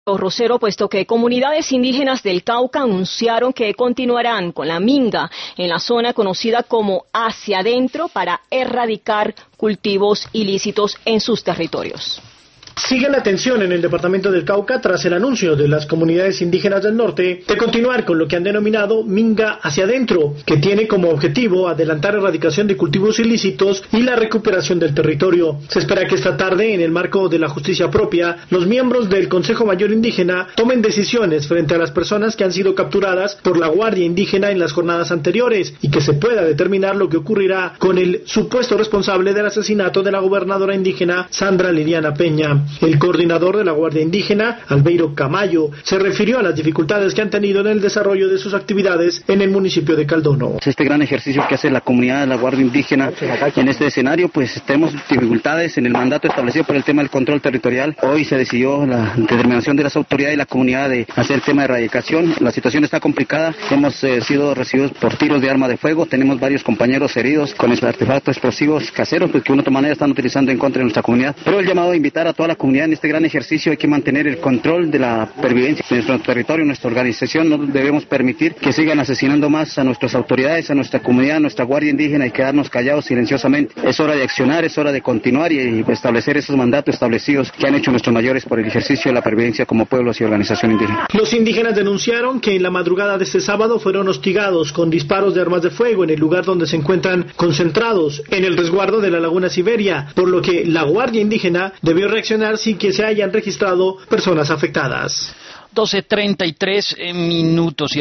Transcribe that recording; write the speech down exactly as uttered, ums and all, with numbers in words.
Rosero, puesto que comunidades indígenas del Cauca anunciaron que continuarán con la minga en la zona conocida como Hacia Adentro para erradicar cultivos ilícitos en sus territorios. Sigue la tensión en el departamento del Cauca tras el anuncio de las comunidades indígenas del norte de continuar con lo que han denominado Minga Hacia Adentro, que tiene como objetivo adelantar erradicación de cultivos ilícitos y la recuperación del territorio. Se espera que esta tarde, en el marco de la justicia propia, los miembros del Consejo Mayor Indígena tomen decisiones frente a las personas que han sido capturadas por la Guardia Indígena en las jornadas anteriores y que se pueda determinar lo que ocurrirá con el supuesto responsable del asesinato de la gobernadora indígena Sandra Liliana Peña. El coordinador de la Guardia Indígena, Albeiro Camayo, se refirió a las dificultades que han tenido en el desarrollo de sus actividades en el municipio de Caldono. Este gran ejercicio que hace la comunidad de la Guardia Indígena en este escenario, pues tenemos dificultades en el mandato establecido por el tema del control territorial. Hoy se decidió la determinación de las autoridades y la comunidad de hacer el tema de erradicación. La situación está complicada, hemos eh, sido recibidos por tiros de arma de fuego, tenemos varios compañeros heridos con artefactos explosivos caseros, pues, que de una otra manera están utilizando en contra de nuestra comunidad. Pero el llamado a invitar a toda la comunidad en este gran ejercicio, hay que mantener el control de la pervivencia de nuestro territorio, nuestra organización. No debemos permitir que sigan asesinando más a nuestras autoridades, a nuestra comunidad, a nuestra Guardia Indígena y quedarnos callados silenciosamente. Es hora de accionar, es hora de continuar y establecer esos mandatos establecidos que han hecho nuestros mayores por el ejercicio de la pervivencia como pueblos y organización indígena. Los indígenas denunciaron que en la madrugada de este sábado fueron hostigados con disparos de armas de fuego en el lugar donde se encuentran concentrados, en el resguardo de la Laguna Siberia, por lo que la Guardia Indígena debió reaccionar sin que se hayan registrado personas afectadas. doce treinta y tres minutos.